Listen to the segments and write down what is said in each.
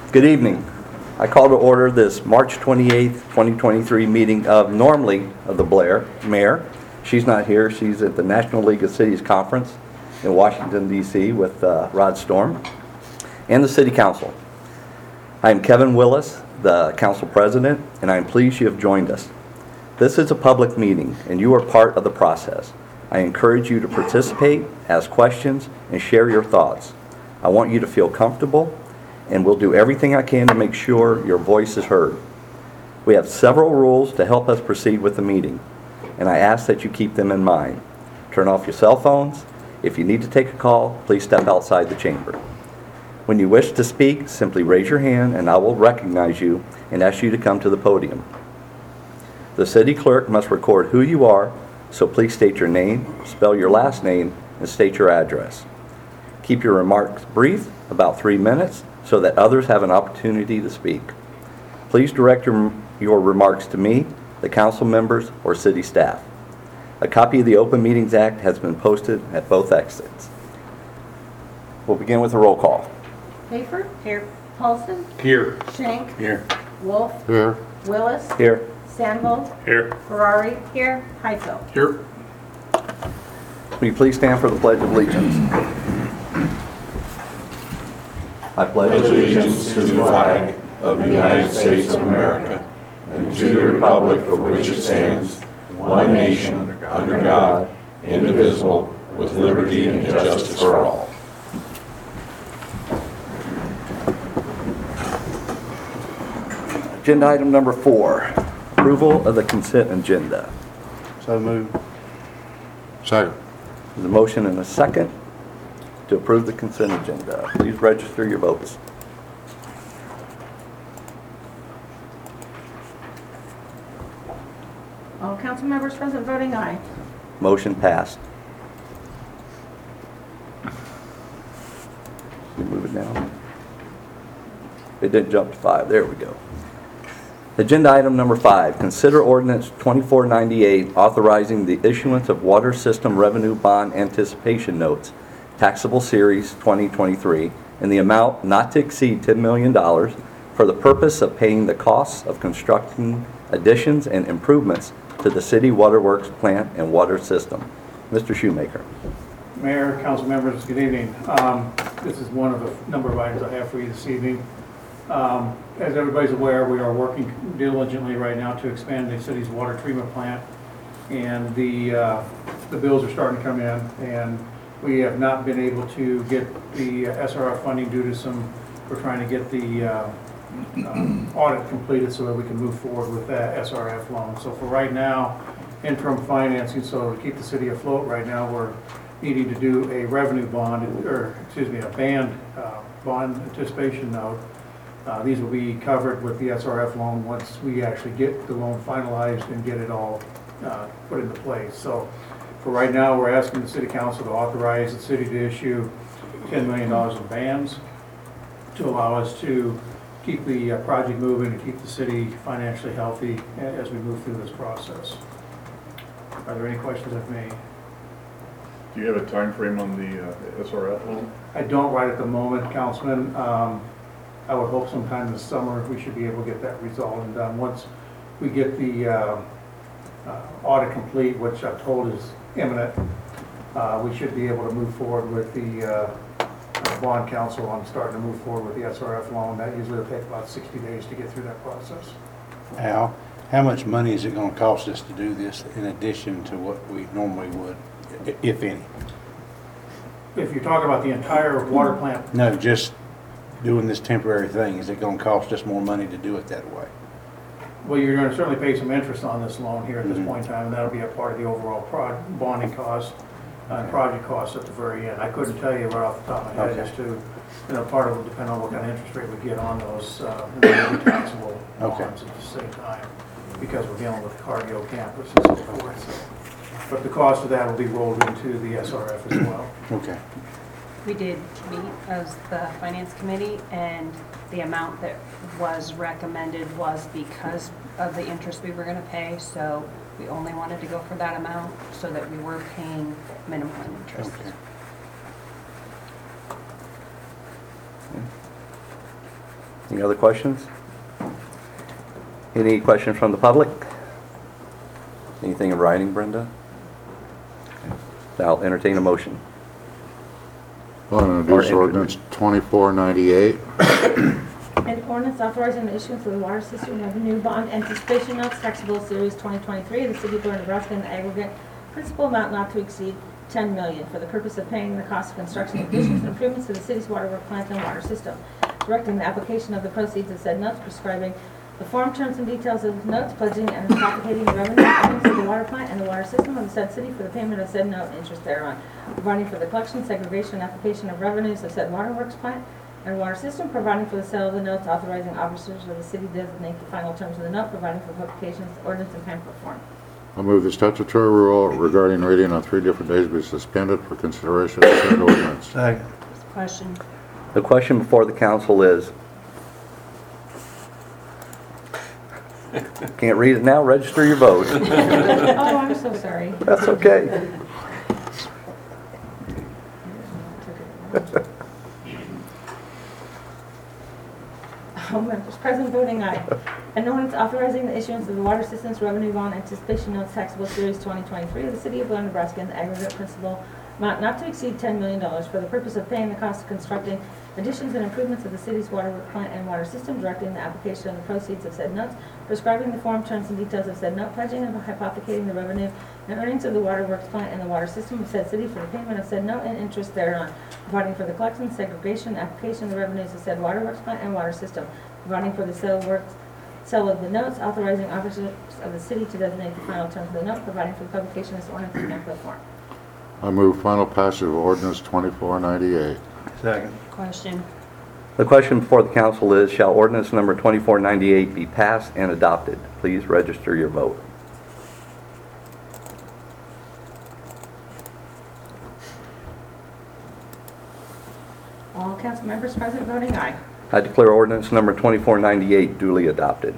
Good evening. I call to order this March 28th, 2023 meeting of the Blair Mayor. She's not here. She's at the National League of Cities Conference in Washington, D.C. with Rod Storm and the City Council. I am Kevin Willis, the Council President, and I am pleased you have joined us. This is a public meeting, and you are part of the process. I encourage you to participate, ask questions, and share your thoughts. I want you to feel comfortable, and will do everything I can to make sure your voice is heard. We have several rules to help us proceed with the meeting, and I ask that you keep them in mind. Turn off your cell phones. If you need to take a call, please step outside the chamber. When you wish to speak, simply raise your hand and I will recognize you and ask you to come to the podium. The city clerk must record who you are, so please state your name, spell your last name, and state your address. Keep your remarks brief, about 3 minutes, so that others have an opportunity to speak. Please direct your remarks to me, the council members, or city staff. A copy of the Open Meetings Act has been posted at both exits. We'll begin with a roll call. Hafer? Here. Paulson? Here. Shank? Here. Wolf? Here. Willis? Here. Sandvold? Here. Ferrari? Here. Heifel? Here. Will you please stand for the Pledge of Allegiance? I pledge Allegiance to the flag of the United States of America and to the republic for which it stands, one nation, under God, indivisible, with liberty and justice for all. Agenda item number 4, approval of the consent agenda. So moved. Second. There's a motion and a second to approve the consent agenda. Please register your votes. All council members present voting aye. Motion passed. We move it down. It didn't jump to 5. There we go. Agenda item number 5, consider ordinance 2498 authorizing the issuance of water system revenue bond anticipation notes, taxable series 2023, in the amount not to exceed $10 million for the purpose of paying the costs of constructing additions and improvements to the city waterworks plant and water system. Mr. Shoemaker. Mayor, council members, good evening. This is one of a number of items I have for you this evening. As everybody's aware, we are working diligently right now to expand the city's water treatment plant, and the bills are starting to come in, and we have not been able to get the SRF funding due to we're trying to get the audit completed so that we can move forward with that SRF loan. So for right now, interim financing, so to keep the city afloat right now, we're needing to do a revenue bond, a bond anticipation note. These will be covered with the SRF loan once we actually get the loan finalized and get it all put into place. So for right now, we're asking the city council to authorize the city to issue $10 million in bonds to allow us to keep the project moving and keep the city financially healthy as we move through this process. Are there any questions I've made? Do you have a time frame on the SRF loan? I don't right at the moment, Councilman. I would hope sometime this summer we should be able to get that resolved and done. Once we get the audit complete, which I'm told is imminent, we should be able to move forward with the bond council on starting to move forward with the SRF loan. That usually will take about 60 days to get through that process. Al, how much money is it going to cost us to do this in addition to what we normally would, if any? If you're talking about the entire water plant, No, just doing this temporary thing. Is it going to cost us more money to do it that way? well, you're going to certainly pay some interest on this loan here at this point in time, and that'll be a part of the overall bonding cost and project costs at the very end. I couldn't tell you right off the top of my head as to, part of it will depend on what kind of interest rate we get on those taxable bonds at the same time, because we're dealing with the Cargill campus and so forth. So, but the cost of that will be rolled into the SRF as well. Okay. We did meet as the finance committee, and the amount that was recommended was because of the interest we were going to pay, so we only wanted to go for that amount so that we were paying minimal interest. Okay. Any other questions? Any questions from the public? Anything in writing, Brenda? I'll entertain a motion. I'll Or introduce ordinance 2498. An ordinance authorizing the issuance of the water system revenue bond anticipation notes taxable series 2023 of the city of Blair, Nebraska in the aggregate principal amount not to exceed $10 million for the purpose of paying the cost of construction additions and improvements to the city's water work plant and water system, directing the application of the proceeds of said notes, prescribing the form, terms, and details of the notes, pledging and appropriating the revenue earnings of the water plant and the water system of the said city for the payment of said note and interest thereon, providing for the collection, segregation, and application of revenues of said waterworks plant and water system, providing for the sale of the notes, authorizing officers of the city to designate the final terms of the note, providing for publications, ordinance, and pamphlet form. I'll move the statutory rule regarding reading on 3 different days be suspended for consideration of said ordinance. Second. Question. The question before the council is, can't read it now, register your vote. Oh, I'm so sorry. That's okay. All members present voting aye. An ordinance authorizing the issuance of the water systems revenue bond anticipation notes taxable series 2023 of the city of Blair, Nebraska in the aggregate principal amount not to exceed $10 million for the purpose of paying the cost of constructing additions and improvements of the city's water work plant and water system, directing the application of the proceeds of said notes, prescribing the form, terms, and details of said note, pledging and hypothecating the revenue and earnings of the water works plant and the water system of said city for the payment of said note and interest thereon, providing for the collection, segregation, application of the revenues of said water works plant and water system, providing for the sale of the notes, authorizing officers of the city to designate the final terms of the note, providing for the publication of this ordinance in pamphlet form. I move final passage of ordinance 2498. Second. Question. The question before the council is, shall ordinance number 2498 be passed and adopted? Please register your vote. All council members present voting aye. I declare ordinance number 2498 duly adopted.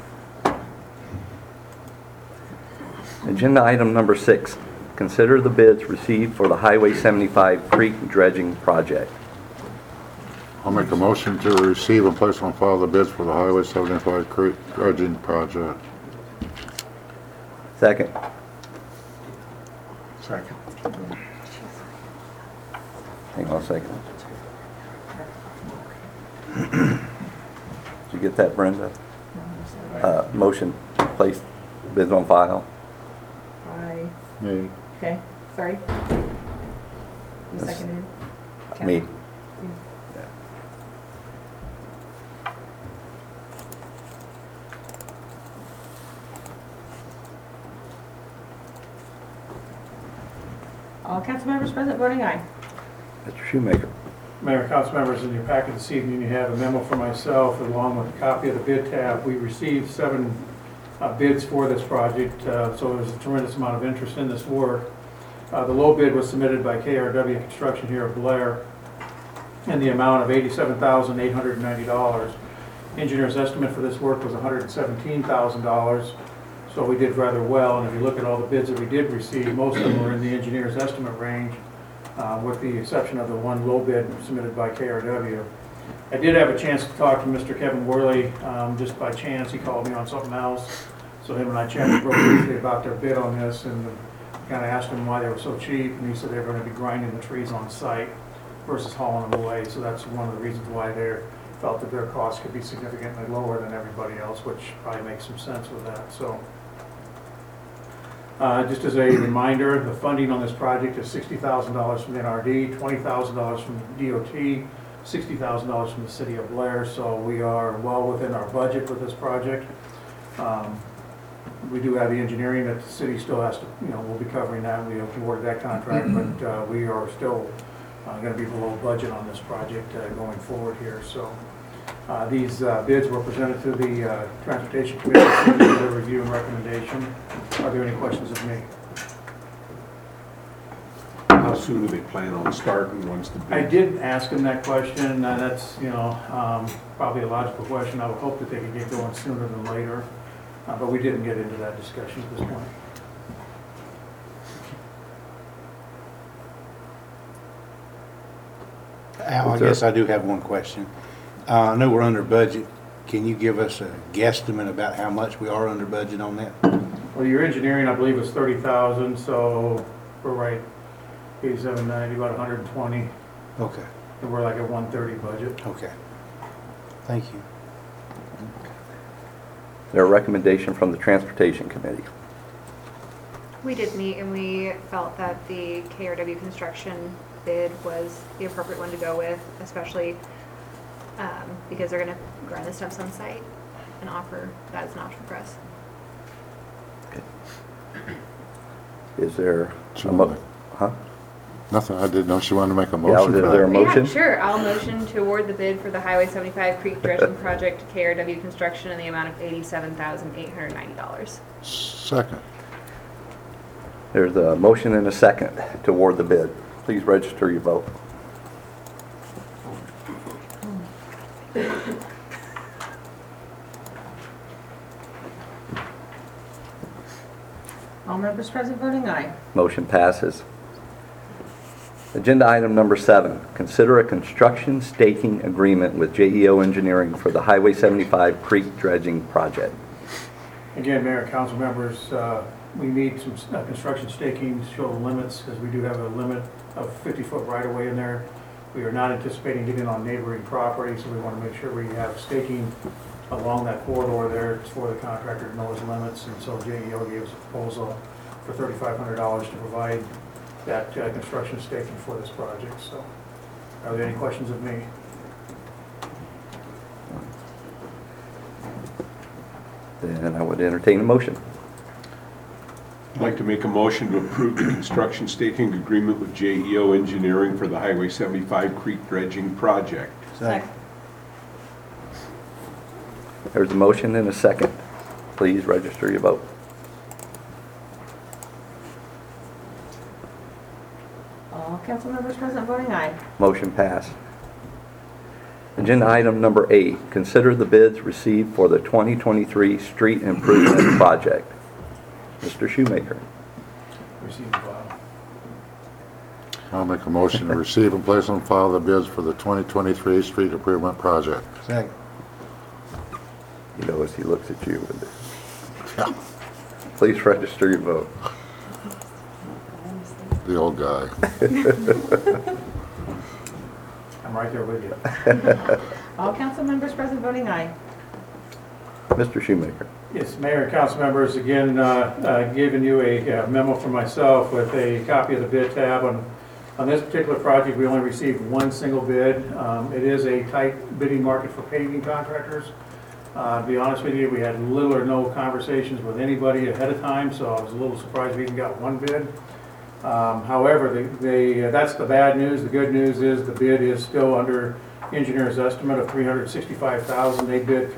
Agenda item number 6, consider the bids received for the Highway 75 creek dredging project. I'll make a motion to receive and place on file the bids for the Highway 75 creek dredging project. Second. Second. Hang on a second. Did you get that, Brenda? Motion, place bids on file. Aye. Me. Okay, sorry. You Yes. seconded? Me. All council members present voting aye. Mr. Shoemaker. Mayor, council members, in your packet this evening, you have a memo from myself along with a copy of the bid tab. We received 7 bids for this project, so there's a tremendous amount of interest in this work. The low bid was submitted by KRW Construction here of Blair in the amount of $87,890. Engineer's estimate for this work was $117,000, so we did rather well. And if you look at all the bids that we did receive, most of them were in the engineer's estimate range, with the exception of the one low bid submitted by KRW. I did have a chance to talk to Mr. Kevin Worley, just by chance. He called me on something else. So him and I chatted real briefly about their bid on this and kind of asked him why they were so cheap. And he said they were going to be grinding the trees on site versus hauling them away. So that's one of the reasons why they felt that their cost could be significantly lower than everybody else, which probably makes some sense with that. So just as a reminder, the funding on this project is $60,000 from the NRD, $20,000 from DOT, $60,000 from the city of Blair, so we are well within our budget with this project. We do have the engineering that the city still has to, we'll be covering that. We awarded that contract, but we are still going to be below budget on this project going forward here. So these bids were presented to the Transportation Committee for their review and recommendation. Are there any questions of me? How soon do they plan on starting once the bid? I did ask him that question. That's, probably a logical question. I would hope that they could get going sooner than later, but we didn't get into that discussion at this point. Al, I guess I do have one question. I know we're under budget. Can you give us a guesstimate about how much we are under budget on that? Well, your engineering, I believe, was 30,000, so we're right, 8790, about 120, Okay, and we're like at 130 budget. okay. Thank you. There a recommendation from the Transportation Committee. We did meet and we felt that the KRW construction bid was the appropriate one to go with, especially because they're gonna grind the stumps on site and offer that as an option for us. Is there a Sure. huh? Nothing, I didn't know she wanted to make a Yeah, motion is for there a that. motion? Yeah, sure. I'll motion to award the bid for the Highway 75 Creek Dredging Project to KRW Construction in the amount of $87,890. Second. There's a motion and a second to award the bid. Please register your vote. All members present voting aye. Motion passes. Agenda item number 7, consider a construction staking agreement with JEO Engineering for the Highway 75 Creek Dredging Project. Again, Mayor and council members, we need some construction staking to show the limits, because we do have a limit of 50-foot right-of-way in there. We are not anticipating getting on neighboring property, so we want to make sure we have staking along that corridor there for the contractor to know his limits, and so JEO gave us a proposal for $3,500 to provide that construction staking for this project. So, are there any questions of me? Then I would entertain a motion. I'd like to make a motion to approve the construction staking agreement with JEO Engineering for the Highway 75 Creek Dredging Project. Second. There's a motion and a second. Please register your vote. All council members present voting aye. Motion passed. Agenda item number 8, consider the bids received for the 2023 street improvement project. Mr. Shoemaker. Receive and file. I'll make a motion to receive and place on file the bids for the 2023 street improvement project. Second. You know, as he looks at you with it. Please register your vote. The old guy. I'm right there with you. All council members present voting aye. Mr. Shoemaker. Yes, Mayor and council members, again, giving you a memo from myself with a copy of the bid tab. On this particular project, we only received one single bid. It is a tight bidding market for paving contractors. To be honest with you, we had little or no conversations with anybody ahead of time, so I was a little surprised we even got one bid. However, that's the bad news. The good news is the bid is still under engineer's estimate of $365,000. They bid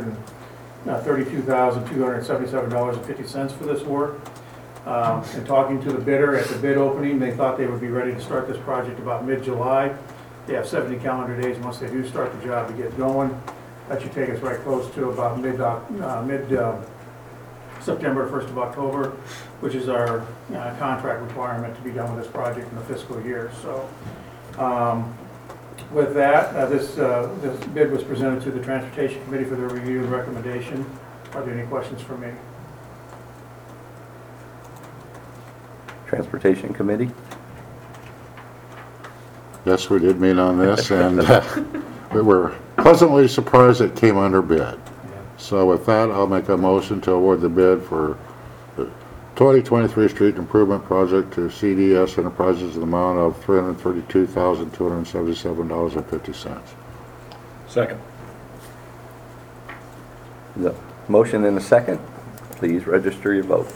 $332,277.50 for this work. And talking to the bidder at the bid opening, they thought they would be ready to start this project about mid-July. They have 70 calendar days once they do start the job to get going. That should take us right close to about mid-September, 1st of October, which is our contract requirement to be done with this project in the fiscal year. So with that, this bid was presented to the Transportation Committee for their review and recommendation. Are there any questions for me? Transportation Committee. Yes, we did meet on this, and we were pleasantly surprised it came under bid. So with that, I'll make a motion to award the bid for the 2023 street improvement project to CDS Enterprises in the amount of $332,277.50. Second. The motion and a second. Please register your vote.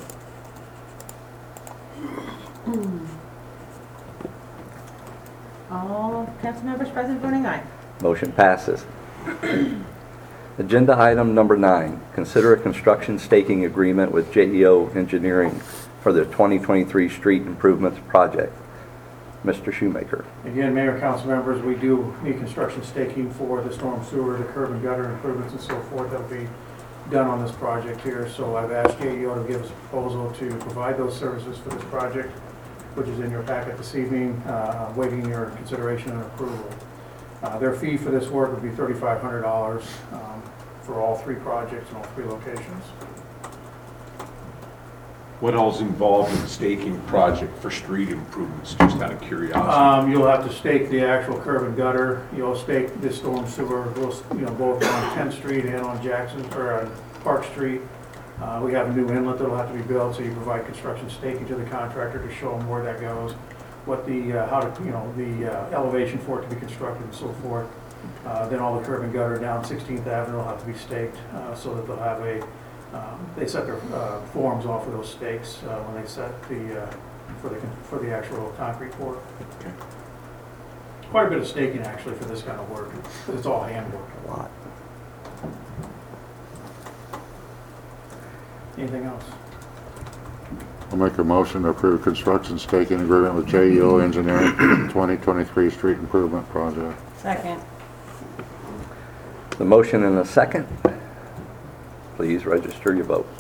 All council members present voting aye. Motion passes. Agenda item number 9, consider a construction staking agreement with JEO Engineering for the 2023 street improvements project. Mr. Shoemaker. Again, Mayor and council members, we do need construction staking for the storm sewer, the curb and gutter improvements and so forth that will be done on this project here. So I've asked JEO to give us a proposal to provide those services for this project, which is in your packet this evening, waiting your consideration and approval. Their fee for this work would be $3,500 for all three projects in all three locations. What all's involved in the staking project for street improvements, just out of curiosity? You'll have to stake the actual curb and gutter. You'll stake the storm sewer, both on 10th Street and on Jackson, or on Park Street. We have a new inlet that'll have to be built, so you provide construction staking to the contractor to show them where that goes, what the, the elevation for it to be constructed and so forth. Then all the curb and gutter down 16th Avenue will have to be staked, so that they'll have they set their forms off of those stakes when they set for the actual concrete pour. Okay. Quite a bit of staking actually for this kind of work, because it's all handwork. A lot. Anything else? I'll make a motion to approve construction staking agreement with JEO Engineering for the 2023 street improvement project. Second. The motion and a second. Please register your vote.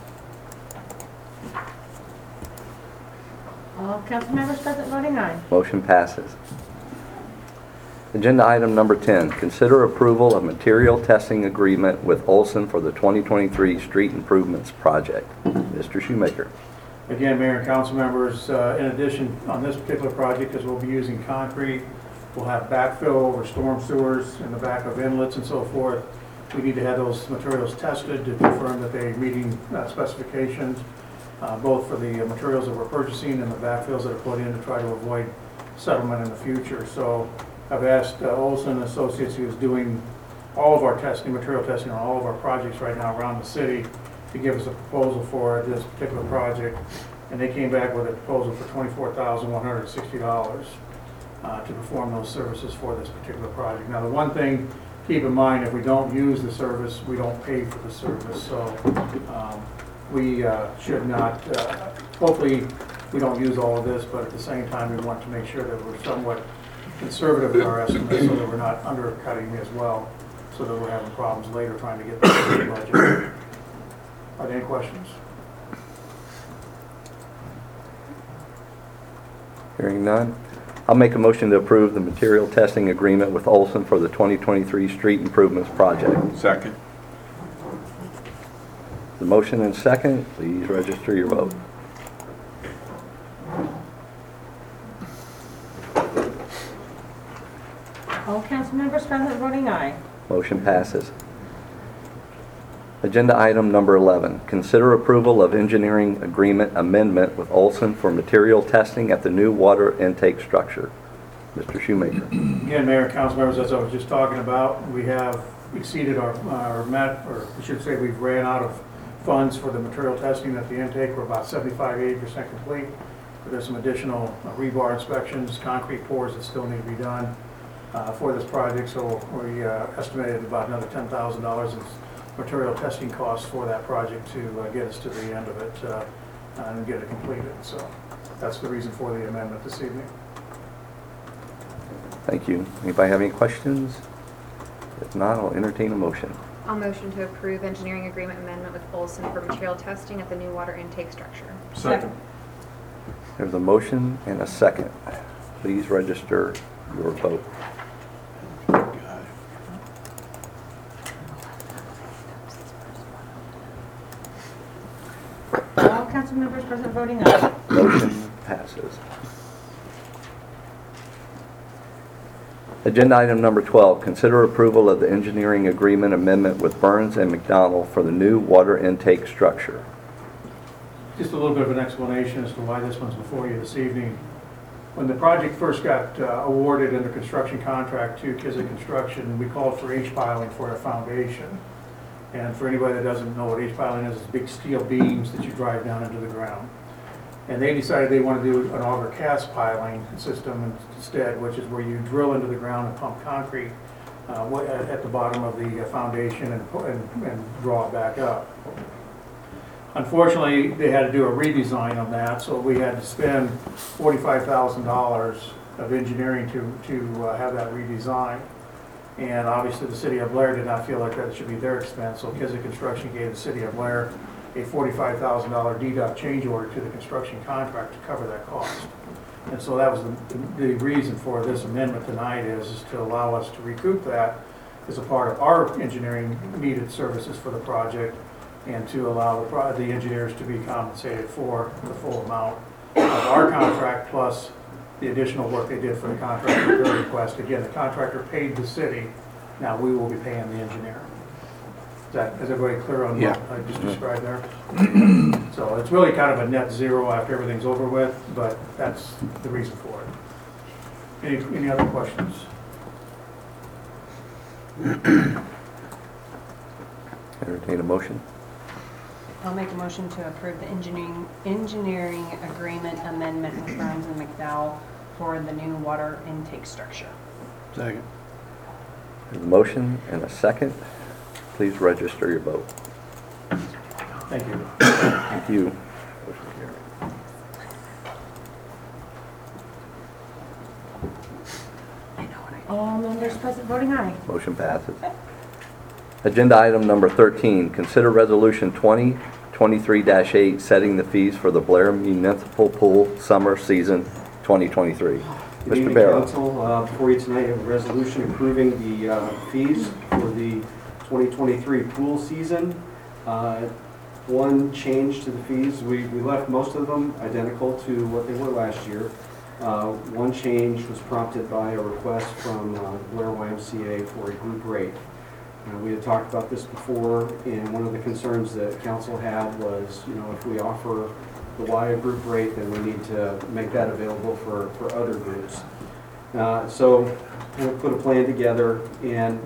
All council members present voting aye. Motion passes. Agenda item number 10, consider approval of material testing agreement with Olson for the 2023 street improvements project. Mr. Shoemaker. Again, Mayor and council members, in addition, on this particular project, as we'll be using concrete, we'll have backfill over storm sewers in the back of inlets and so forth. We need to have those materials tested to confirm that they're meeting specifications, both for the materials that we're purchasing and the backfills that are put in to try to avoid settlement in the future. So I've asked Olson Associates, who's doing all of our testing, material testing on all of our projects right now around the city, to give us a proposal for this particular project. And they came back with a proposal for $24,160 to perform those services for this particular project. Now, the one thing, keep in mind, if we don't use the service, we don't pay for the service. So we should not, hopefully we don't use all of this, but at the same time, we want to make sure that we're somewhat conservative in our estimates so that we're not undercutting as well, so that we're having problems later trying to get the budget. Are there any questions? Hearing none. I'll make a motion to approve the material testing agreement with Olson for the 2023 street improvements project. Second. The motion and second, please register your vote. All council members present voting aye. Motion passes. Agenda item number 11, consider approval of engineering agreement amendment with Olson for material testing at the new water intake structure. Mr. Shoemaker. Again, Mayor and council members, as I was just talking about, we have exceeded our we should say we've ran out of funds for the material testing at the intake. We're about 75–80% complete. But there's some additional rebar inspections, concrete pours that still need to be done for this project. So we estimated about another $10,000 in material testing costs for that project to get us to the end of it and get it completed. So that's the reason for the amendment this evening. Thank you. Anybody have any questions? If not, I'll entertain a motion. I'll motion to approve engineering agreement amendment with Olson for material testing at the new water intake structure. Second. There's a motion and a second. Please register your vote. All council members present voting aye. Motion passes. Agenda item number 12, consider approval of the engineering agreement amendment with Burns and McDonnell for the new water intake structure. Just a little bit of an explanation as to why this one's before you this evening. When the project first got awarded under construction contract to Kizik Construction, we called for H-piling for a foundation. And for anybody that doesn't know what H-piling is, it's big steel beams that you drive down into the ground. And they decided they want to do an auger cast piling system instead, which is where you drill into the ground and pump concrete at the bottom of the foundation and draw it back up. Unfortunately, they had to do a redesign on that, so we had to spend $45,000 of engineering to have that redesigned. And obviously, the city of Blair did not feel like that should be their expense, so Kizik Construction gave the city of Blair a $45,000 deduct change order to the construction contract to cover that cost. And so that was the reason for this amendment tonight is to allow us to recoup that as a part of our engineering needed services for the project and to allow the engineers to be compensated for the full amount of our contract plus the additional work they did for the contractor at their request. Again, the contractor paid the city, now we will be paying the engineer. Is everybody clear on what I just described there? So it's really kind of a net zero after everything's over with, but that's the reason for it. Any other questions? Entertain a motion. I'll make a motion to approve the engineering agreement amendment with Burns and McDowell for the new water intake structure. Second. There's a motion and a second. Please register your vote. Thank you. Thank you. All members present voting aye. Motion passes. Agenda item number 13, consider resolution 2023-8, setting the fees for the Blair Municipal Pool Summer Season 2023. Good Mr. evening, Barrow. Council. Before you tonight, I have a resolution approving the fees for the 2023 pool season. One change to the fees, we left most of them identical to what they were last year. One change was prompted by a request from Blair YMCA for a group rate. We had talked about this before, and one of the concerns that council had was, if we offer the Y group rate, then we need to make that available for other groups. So we put a plan together and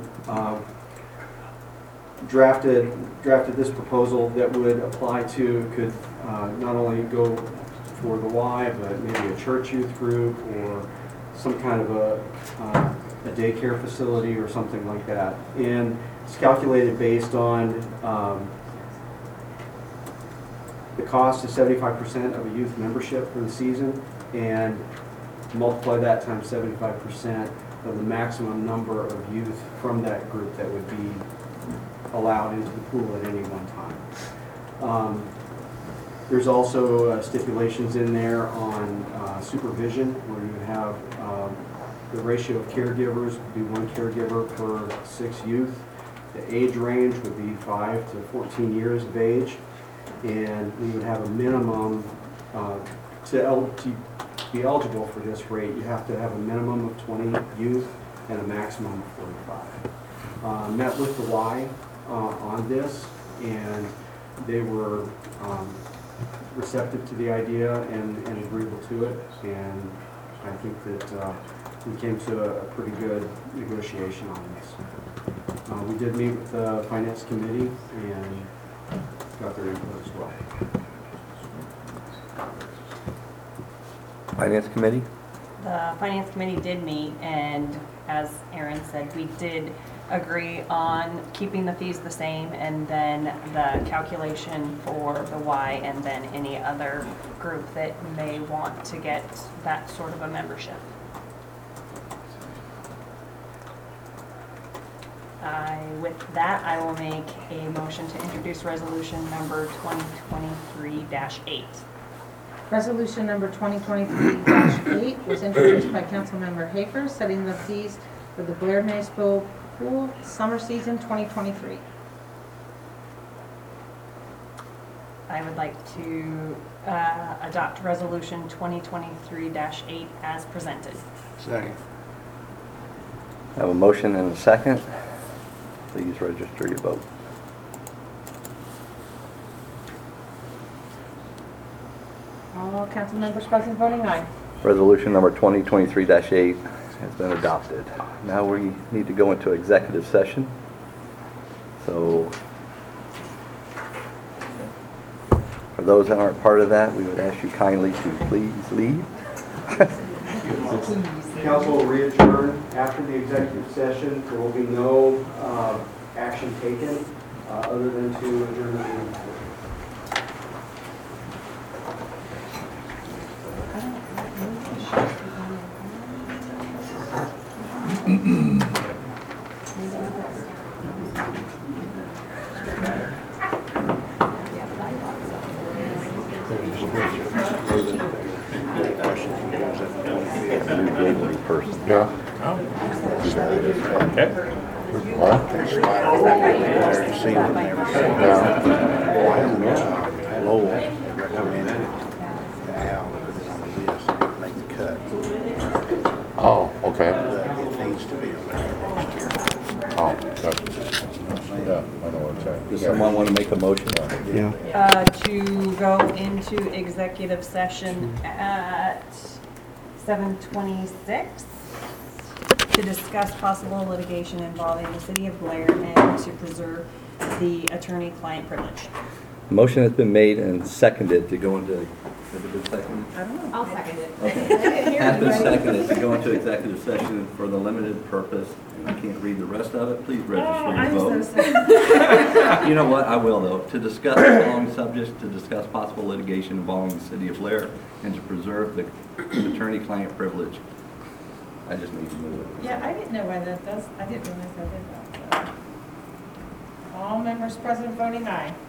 drafted this proposal that would apply to, could not only go for the Y, but maybe a church youth group or some kind of a daycare facility or something like that. And it's calculated based on the cost is 75% of a youth membership for the season, and multiply that times 75% of the maximum number of youth from that group that would be allowed into the pool at any one time. There's also stipulations in there on supervision, where you have the ratio of caregivers would be 1 caregiver per 6 youth. The age range would be 5 to 14 years of age, and we would have a minimum to be eligible for this rate. You have to have a minimum of 20 youth and a maximum of 45. Met with the Y on this, and they were receptive to the idea and agreeable to it, and I think that we came to a pretty good negotiation on this. We did meet with the Finance Committee and got their input as well. Finance Committee? The Finance Committee did meet, and as Aaron said, we did agree on keeping the fees the same, and then the calculation for the Y, and then any other group that may want to get that sort of a membership. With that, I will make a motion to introduce resolution number 2023-8. Resolution number 2023-8 was introduced by Councilmember Hafer, setting the fees for the Blair Municipal Pool Summer Season 2023. I would like to adopt resolution 2023-8 as presented. Second. I have a motion and a second. Please register your vote. All council members present voting aye. Resolution number 2023-8 has been adopted. Now we need to go into executive session. So for those that aren't part of that, we would ask you kindly to please leave. Council will re-adjourn after the executive session. There will be no action taken other than to adjourn the meeting. Questions? Yeah. Okay. What? Yeah. Lowell, recommended Al make the cut. Oh, okay. But it needs to be on there next year. Oh, that's, yeah, I know what it's saying. Does someone want to make a motion? Yeah. To go into executive session at 7:26 to discuss possible litigation involving the city of Blair and to preserve the attorney-client privilege. Motion has been made and seconded to go into, has it been seconded? I don't know. I'll second it. Okay. Has been seconded to go into executive session for the limited purpose, and I can't read the rest of it, please register your vote. You know what, I will though, to discuss the following subjects, to discuss possible litigation involving the city of Blair, and to preserve the attorney-client privilege. I just need to move it. Yeah, I didn't know why that does, I didn't realize that did that. All members present voting aye.